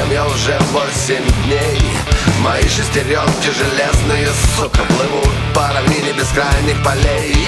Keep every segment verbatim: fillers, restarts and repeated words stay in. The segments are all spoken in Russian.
ем я уже восемь дней. Мои шестеренки железные, сука, плывут по равнине бескрайних полей.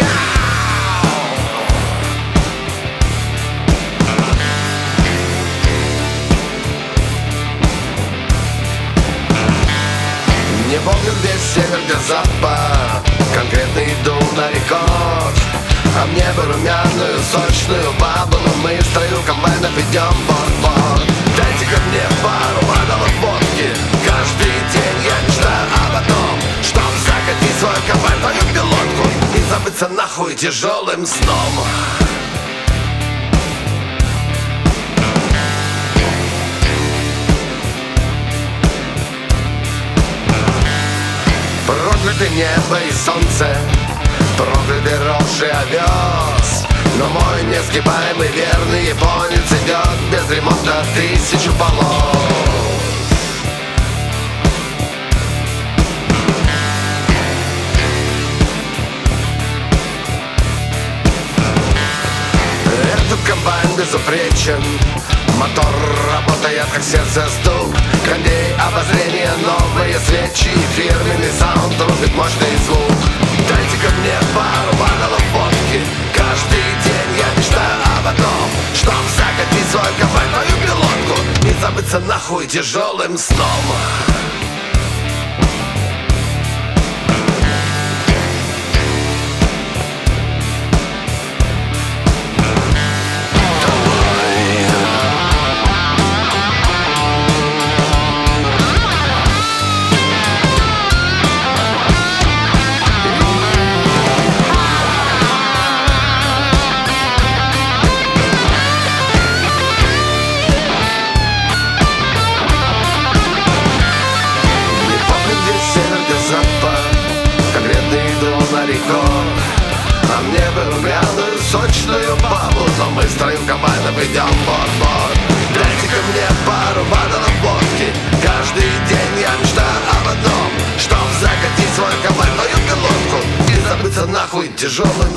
Не помню, где север, где запад, конкретно иду на рекорд. А мне бы румяную, сочную бабу, но мы в строю комбайнов идем борт-борт. Дайте-ка мне пару бокалов водки. Каждый день я мечтаю об одном, чтоб закатить свой комбайн, твою пилотку, и забыться нахуй тяжелым сном. Прокляты небо и солнце, проклятый росший овес. Но мой несгибаемый верный японец идет без ремонта тысячу полос. Этот комбайн безупречен, мотор работает как сердце стук. Кондей, обозрение, новые свечи, фирменный саунд, рубит мощный звук. Дайте-ка мне пару бокалов водки. Каждый день я мечтаю об одном, чтоб закатить свой комбайн, твою пилотку, и забыться нахуй тяжелым сном. А мне бы румяную, сочную бабу, но мы в строю комбайнов идем борт-борт. Дайте-ка мне пару бокалов водки. Каждый день я мечтаю об одном, чтоб закатить свой комбайн, твою пилотку, и забыться нахуй тяжелым